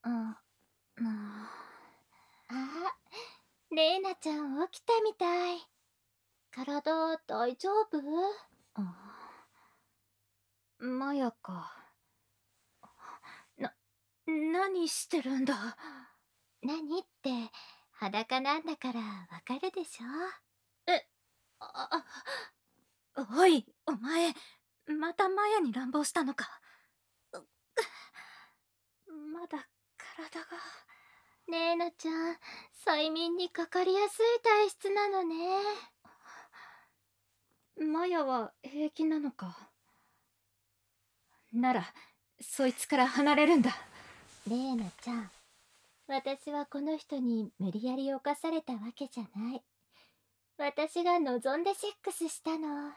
うん、あ、レイナちゃん起きたみたい。体大丈夫？マヤか。何してるんだ？何って裸なんだからわかるでしょ。え、あ、おい、お前、またマヤに乱暴したのか。まだ体が。レイナちゃん、催眠にかかりやすい体質なのね。マヤは平気なのか。なら、そいつから離れるんだ。レイナちゃん、私はこの人に無理やり侵されたわけじゃない。私が望んでセックスしたの。は？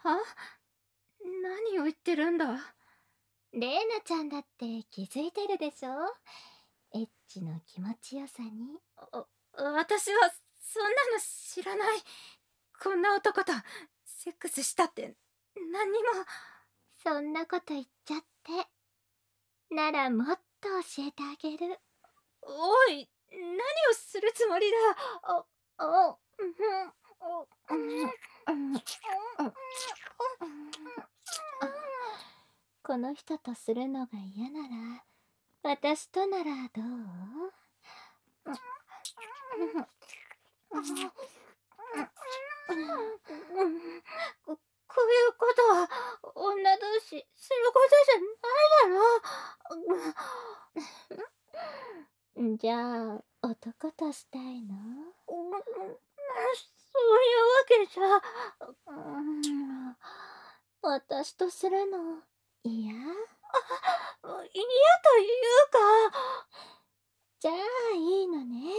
何を言ってるんだ。レイナちゃんだって気づいてるでしょ、エッチの気持ちよさに。私はそんなの知らない。こんな男とセックスしたって何にも。そんなこと言っちゃって。ならもっと教えてあげる。おい、何をするつもりだ。この人とするのが嫌なら私とならどう？こういうことは女同士することじゃないだろ。じゃあ男としたいの？そういうわけじゃ。私とするの嫌？嫌というか。じゃあいいのね。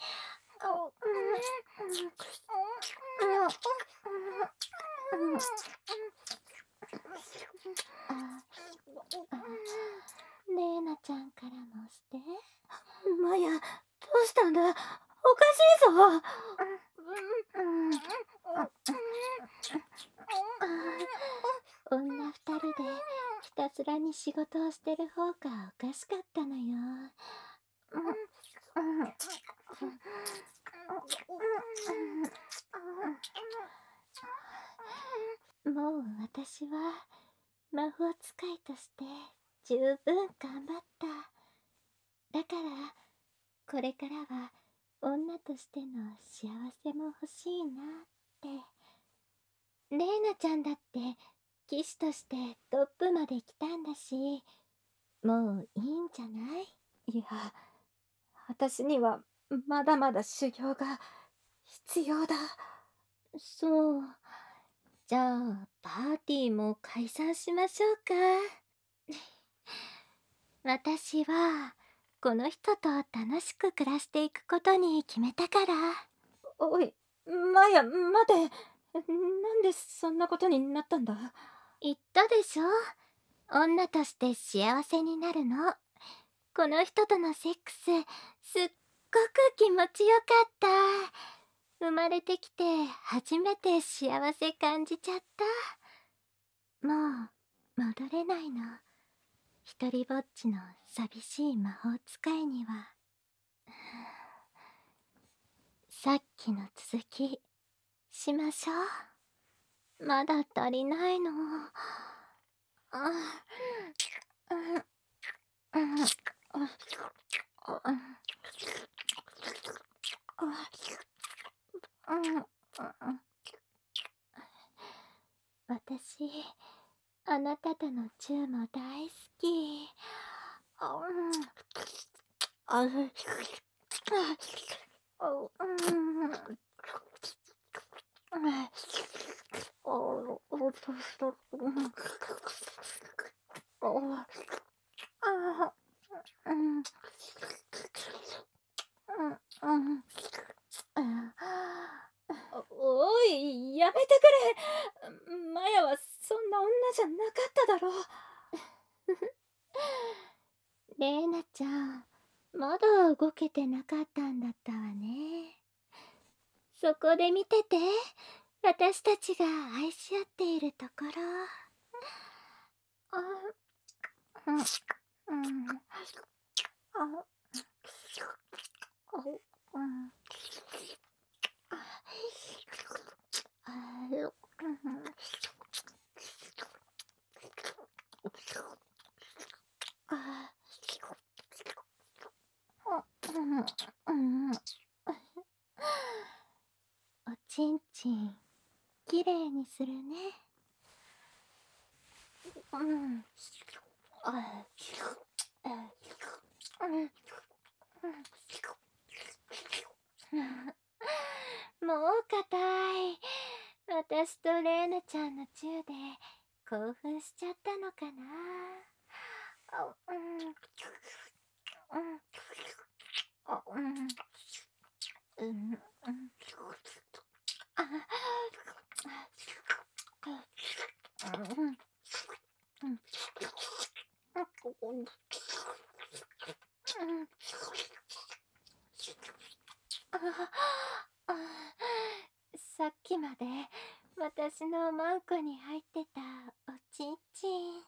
レイナちゃんからもして。マヤ、どうしたんだ。おかしいぞ。女二人でひたすらに仕事をしてる方がおかしかったのよ。もう私は魔法使いとして十分頑張った。だからこれからは女としての幸せも欲しいなって。レイナちゃんだって騎士としてトップまで来たんだし、もういいんじゃない？いや、私にはまだまだ修行が必要だ。そう。じゃあパーティーも解散しましょうか。私はこの人と楽しく暮らしていくことに決めたから。おい、マヤ、待て。なんでそんなことになったんだ。言ったでしょ、女として幸せになるの。この人とのセックスすっごく気持ちよかった。生まれてきて初めて幸せ感じちゃった。もう戻れないの。一りぼっちの寂しい魔法使いには。さっきの続きしましょう。まだ足りないの。私、あなたとのチューも大好き。おい、やめてくれ。マヤはそんな女じゃなかっただろ。レイナちゃん、まだ動けてなかったんだったわね。そこで見てて、私たちが愛し合っているところ。あ、うん、うん、 おちんちんきれいにするね。もう硬い。私とレイナちゃんのチューで興奮しちゃったのかな。さっきまで私のマンコに入ってたおちんちん。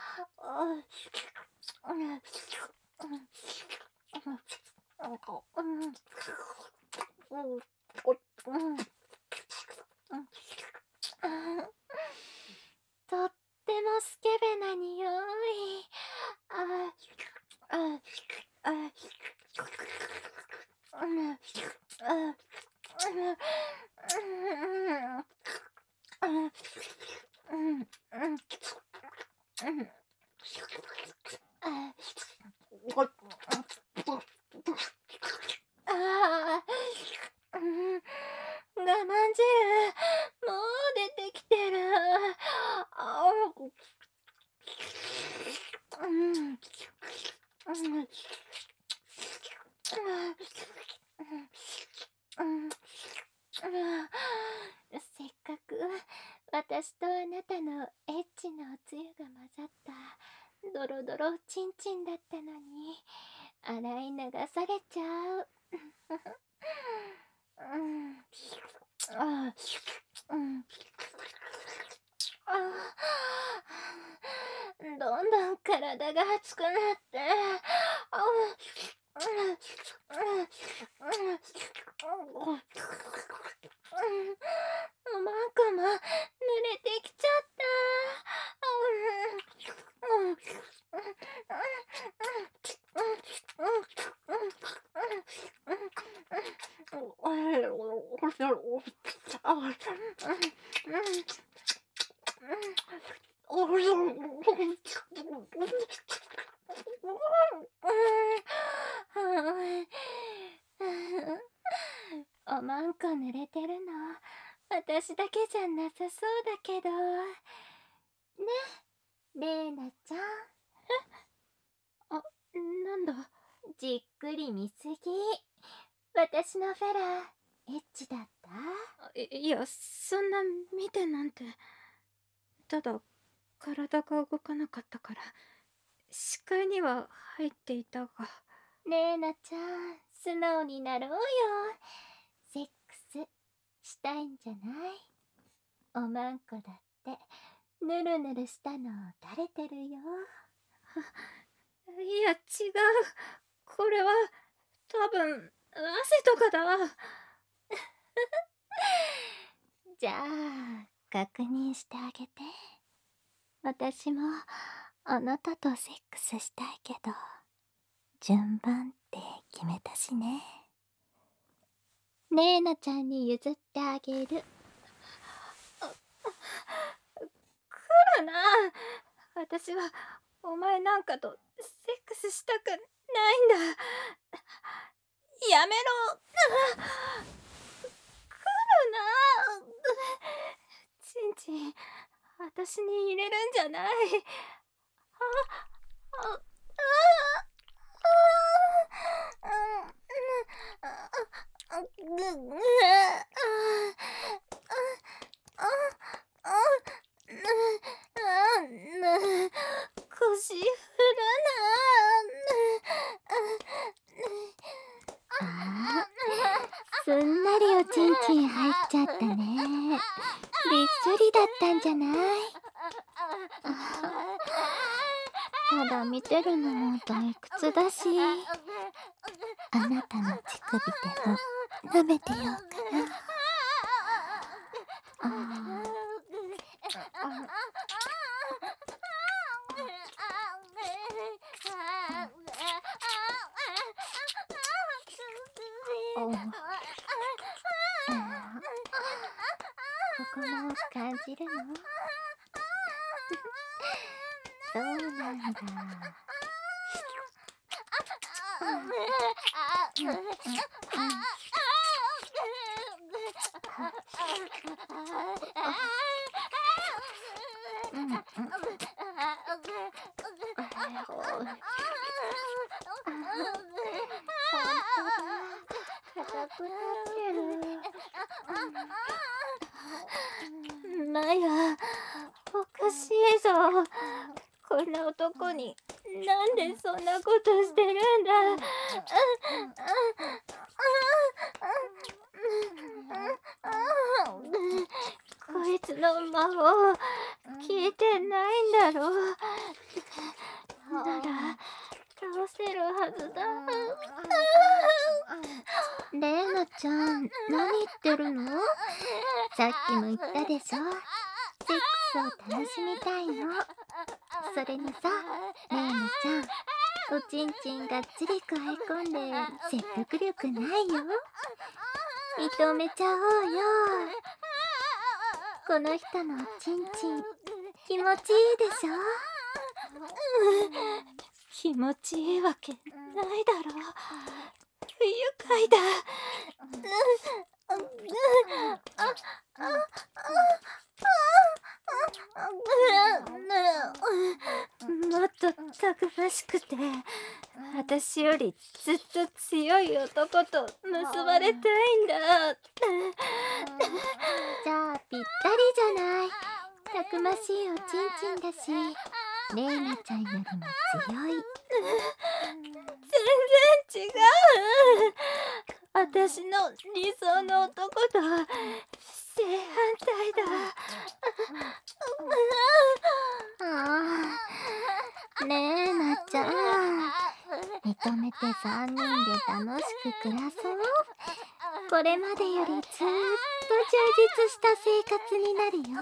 とってもスケベな匂い。我慢汁もう出てきてる。せっかく私とあなたのエッチなおつゆが混ざったドロドロチンチンだったのに洗い流されちゃう。どんどん体が熱くなって、マンコも濡れてきちゃった。おまんこ濡れてるの私だけじゃなさそうだけどね、レイナちゃん。なんだ。じっくり見すぎ。私のフェラエッチだった？ いや、そんな見てなんて。ただ体が動かなかったから視界には入っていたが。 レイナちゃん、素直になろうよ。セックスしたいんじゃない？おまんこだってぬるぬるしたの垂れてるよ。 いや違う、これは多分汗とかだ。 じゃあ確認してあげて。私もあなたとセックスしたいけど順番って決めたしね。レイナちゃんに譲ってあげる。 来るな。私はお前なんかとセックスしたくないんだ。やめろ。来るな。ちんちん私に入れるんじゃない。腰振るな。すんなりおちんちん入っちゃったね。びっしょりだったんじゃない？ただ見てるのも退屈だし。 あなたの乳首でも舐めてようかな。ここも感じるの？そうなんだ。 マヤ、おかしいぞ。こんな男になんでそんなことしてるんだ。こいつの魔法聞いてないんだろう。なら倒せるはずだ。 レイナちゃん、何言ってるの？さっきも言ったでしょ。セックスを楽しみたいの。それにさ、レイナちゃん、おちんちんがっちりくわえ込んで説得力ないよ。認めちゃおうよ。この人のおちんちん、気持ちいいでしょ？ 気持ちいいわけないだろ。不愉快だ。もっとたくましくて、私よりずっと強い男と結ばれたいんだ。 じゃあぴったりじゃない。たくましいおちんちんだし、レイナちゃんよりも強い。 全然違う。私の理想の男と正反対だ。 レイナちゃん、認めて3人で楽しく暮らそう。これまでよりずっと充実した生活になるよ。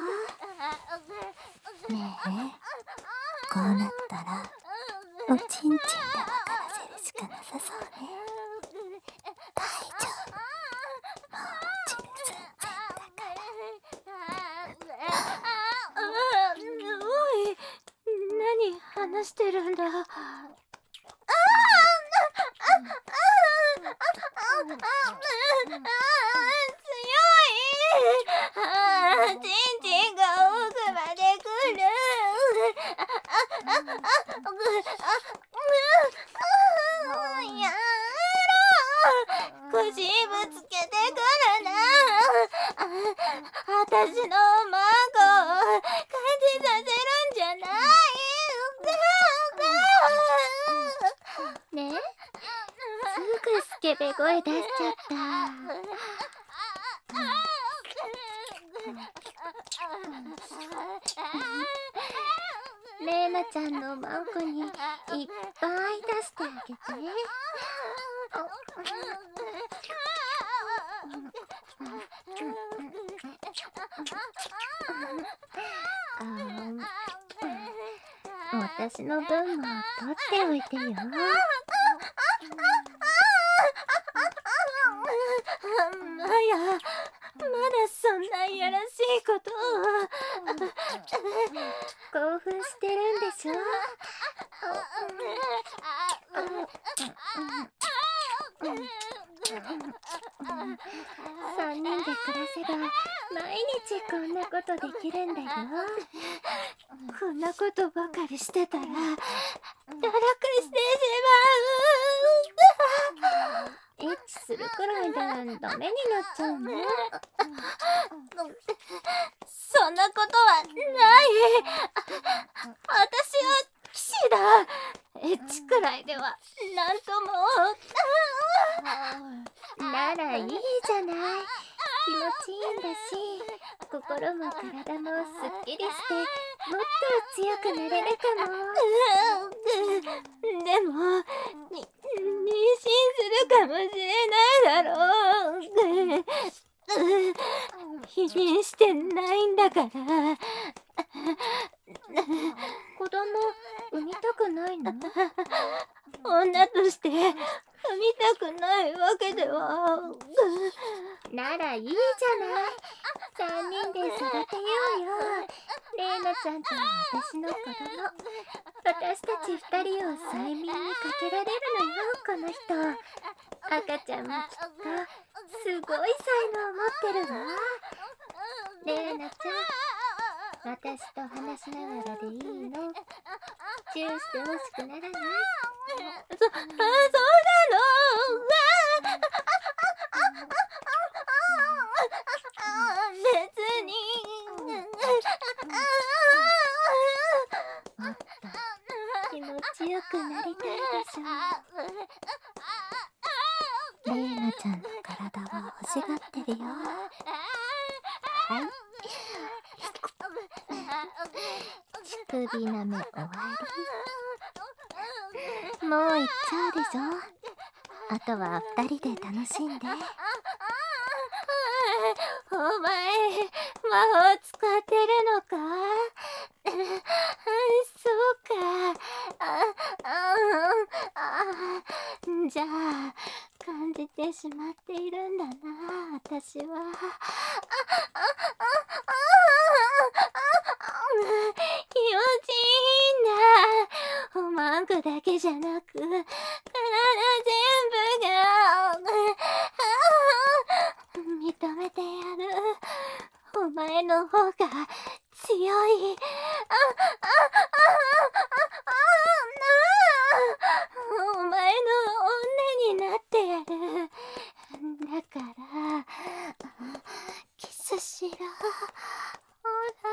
ねえ、こうなったらおちんちんで分からせるしかなさそうね。大丈夫、もうチル寸前だから。 おい、何話してるんだ。ちんちんが奥まで来る。やめろ。腰ぶつけてくるな。私の孫を感じさせるんじゃない。 ねえ、すぐスケベ声出しちゃった。レイナちゃんのマンコにいっぱい出してあげて。私の分も取っておいてよ。 マヤ、まだそんないやらしいことを。 興奮してるんでしょ。3人で暮らせば毎日こんなことできるんだよ。 こんなことばかりしてたら堕落してしまう。 エッチするくらいでダメになっちゃうの？ そんなことはない。私は騎士だ。エッチくらいではなんとも。 ならいいじゃない。気持ちいいんだし、心も体もすっきりしてもっと強くなれるかも。 でも匂死するかもしれないだろう。否認してないんだから。 子供産みたくないの？ 女として産みたくないわけでは。 ならいいじゃない。3人で育てようよ。レイナちゃんと私の子供。私たち2人を催眠にかけられるのよ、この人。赤ちゃんもきっとすごい才能持ってるわ。レイナちゃん、私と話しながらでいいの？チューしてほしくならない？ そうなの？別に。 もっと気持ちよくなりたいでしょ。レイナちゃんの体は欲しがってるよ。はい。乳首舐め終わり。もう行っちゃうでしょ。あとは2人で楽しんで。 お前、魔法使ってるのか？そうか。じゃあ、感じてしまっているんだな、私は。気持ちいいんだ。おまんこだけじゃなく、体全部が。認めてやる。お前の方が強い。お前の女になってやる。だから、キスしろ。ほ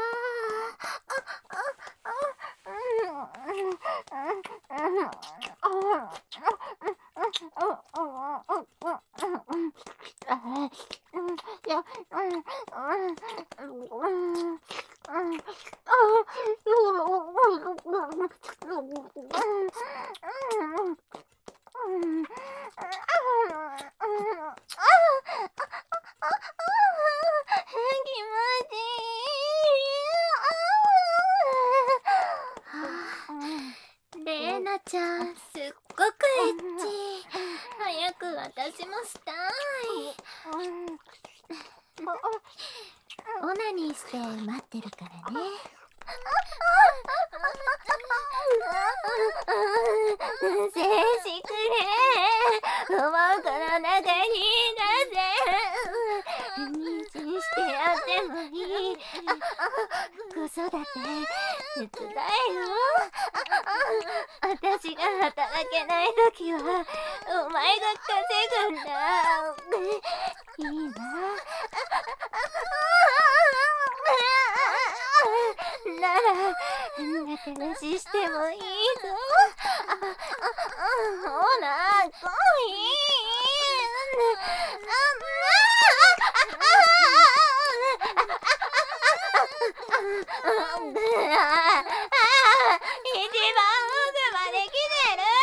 レイナちゃん、 すっごくエッチ。早く私もしたい。 オナニーして待ってるからね。 静止くれ。おまんこの中に出せ。妊娠してやってもいい。子育て手伝えよ。私が働けないときはお前が稼ぐんだ。いいな。なら仲出ししてもいいぞ。ほら来い。一番奥まで来てる。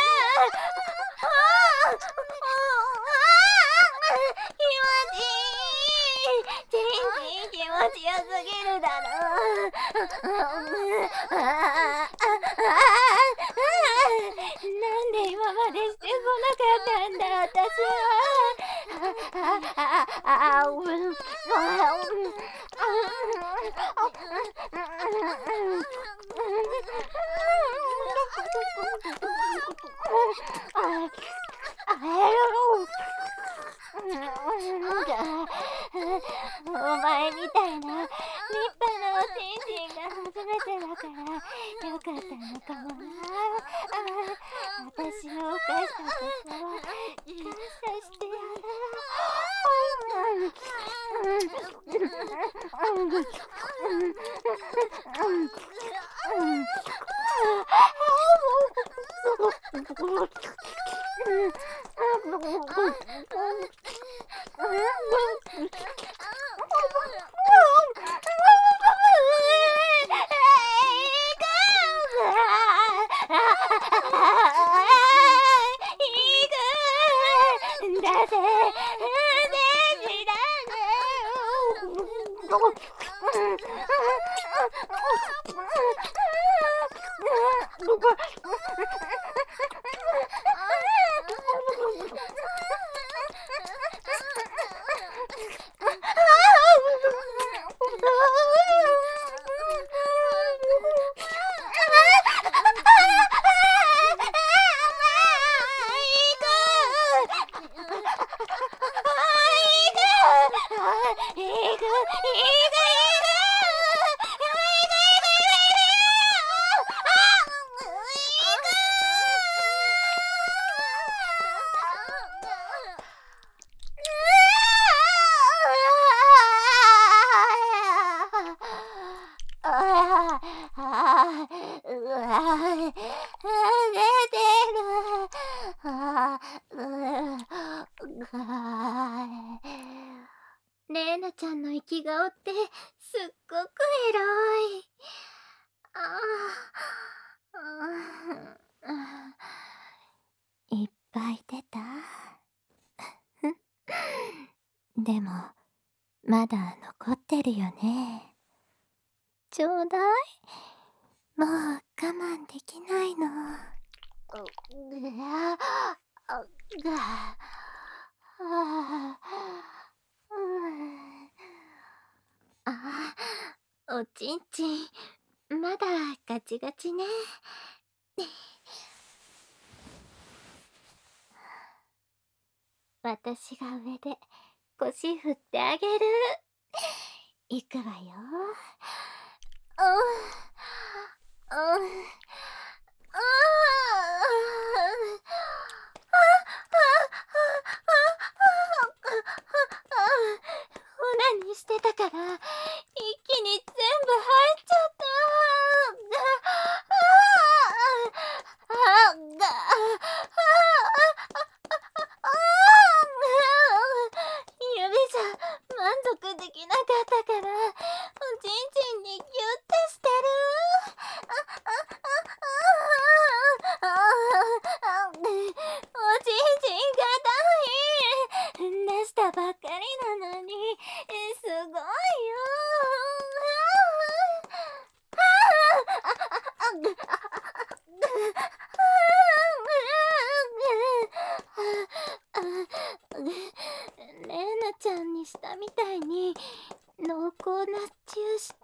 気持ちいい。ちんちん気持ちよすぎるだろ。なんで今までしてこなかったんだ、私お前みたいな立派なおちんちんが初めてだからよかったのかもな。私の犯したことは感謝してやる。 レイナちゃんの生き顔ってすっごくエロい。いっぱい出た？でもまだ残ってるよね。ちょうだい。もう我慢できないの。おちんちんまだガチガチね。私が上で腰振ってあげる。いくわよ。オナニーしてたから一気に全部入っちゃった。指じゃ満足できなかったからおちんちんにギュッてしてる。おちんちんが大出したばっかりなのにすごいよ。レイナちゃんにしたみたいに濃厚なチューして。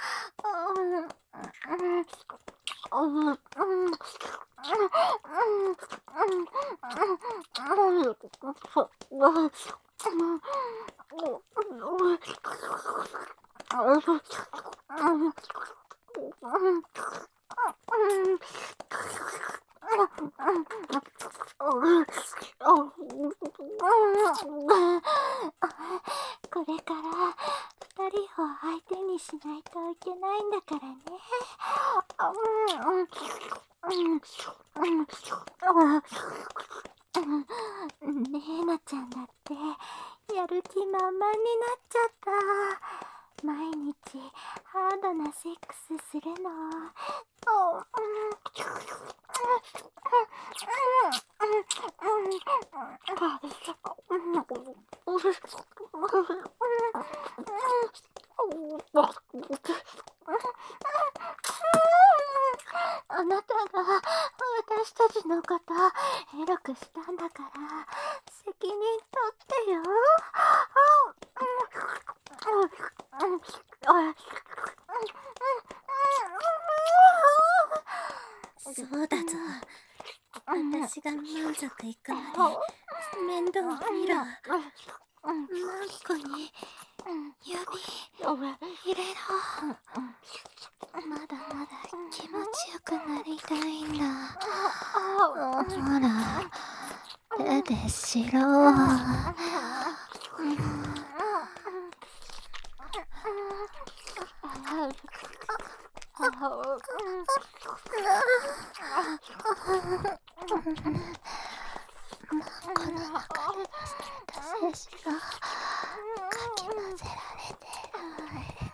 これから2人を相手にしないといけないんだからね。レイナちゃんだってやる気満々になっちゃった。毎日ハードなセックスするの。あなたが私たちのことエロくしたんだから責任取ってよ。そうだぞ。私が満足いくまで面倒見ろ。マンコに指入れろ。まだまだ気持ちよくなりたいんだ。ほら手でしろ。この中で忘れた精子がかき混ぜられてる。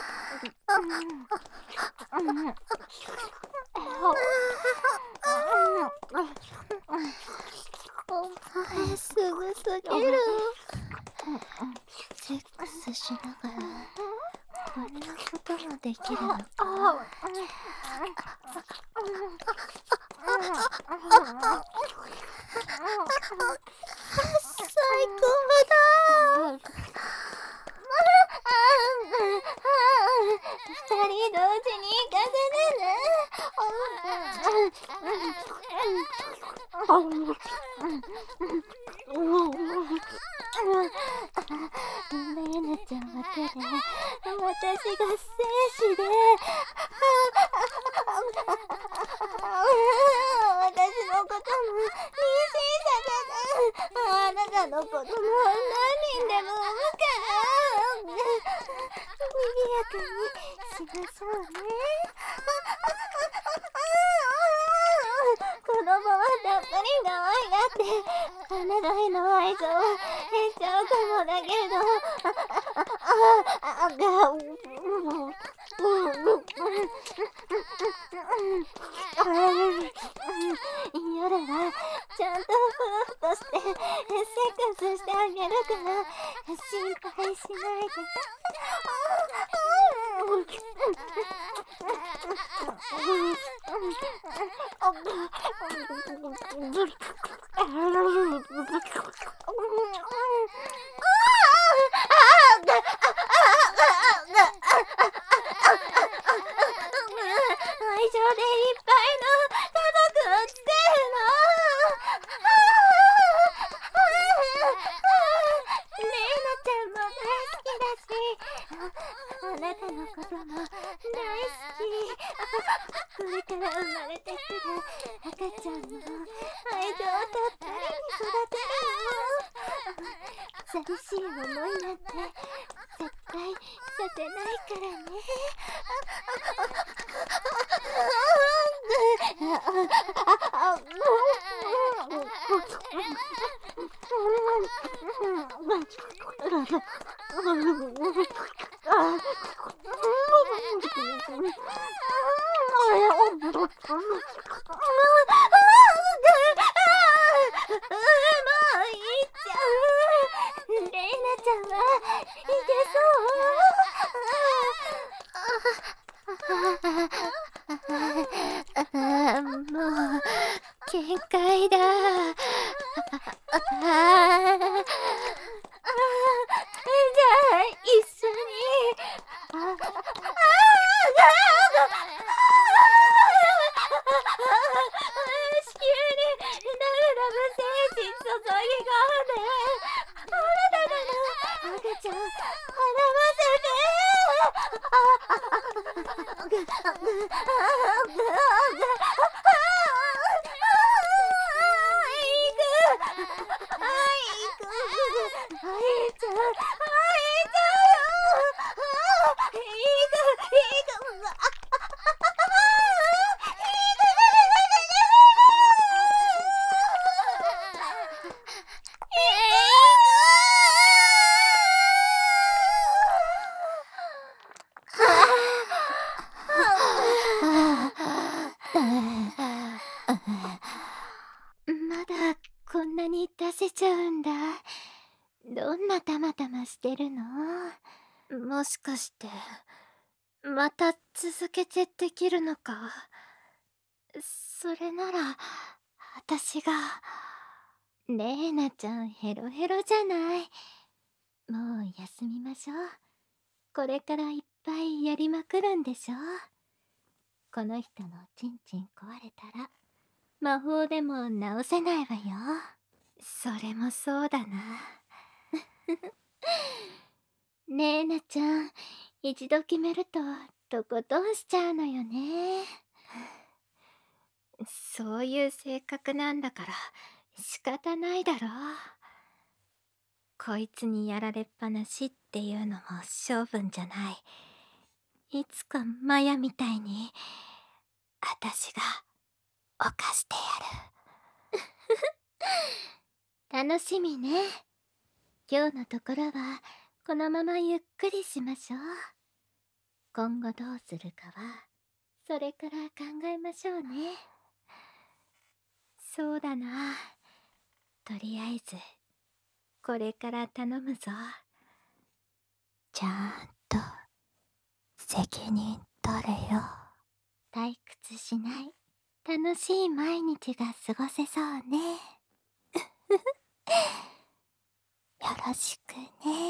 お前すぐすぎる。セックスしながらこんなできるのか。最高だ。 二人同時に行かせねね。レイナちゃんは手で、私が精子で、私のことも妊娠させて、あなたの子供を何人でも産むから、賑やかにしましょうね。子供はたっぷり可愛がって、あなたへの愛情は減っちゃうかもだけど、夜はちゃんとふわふとしてセックスしてあげるから心配しないで。愛情でいっぱいの家族を作るの。レイナちゃんも大好きだし、あなたのことも大好き。これから生まれてくる赤ちゃんの愛情をたっぷりに育てるの。寂しい思いなんて絶対させないからね。レイナちゃんはいけそう？もう限界だ。じゃあ一緒に。子宮にラブラブ精子注ぎ込んで、あなたの赤ちゃん笑わせて。まだこんなに出せちゃうんだ。どんなたまたましてるの？もしかしてまた続けてできるのか？それなら私が。レイナちゃんヘロヘロじゃない。もう休みましょう。これからいっぱいやりまくるんでしょ。この人のチンチン壊れたら魔法でも治せないわよ。それもそうだな。レイナちゃん、一度決めるととことんしちゃうのよね。そういう性格なんだから仕方ないだろ。こいつにやられっぱなしっていうのも性分じゃない。いつかマヤみたいに私が犯してやる。楽しみね。今日のところはこのままゆっくりしましょう。今後どうするかはそれから考えましょうね。そうだな。とりあえずこれから頼むぞ。ちゃんと責任取れよ。退屈しない楽しい毎日が過ごせそうね。よろしくね。